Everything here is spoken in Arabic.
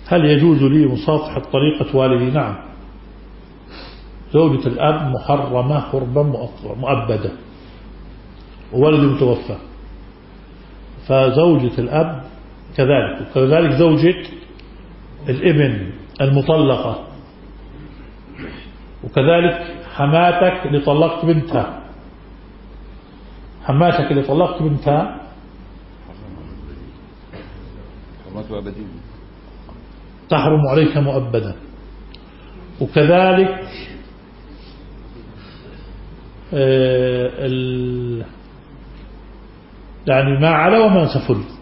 هل يجوز لي مصافحة طريقة والدي؟ نعم. زوجة الأب محرمة حربا مؤبدة، وولد متوفى، فزوجة الأب كذلك، وكذلك زوجة الابن المطلقة، وكذلك حماتك اللي طلقت بنتها، حماتك اللي طلقت بنتها تحرم عليك مؤبدا، وكذلك يعني ما على وما سفل.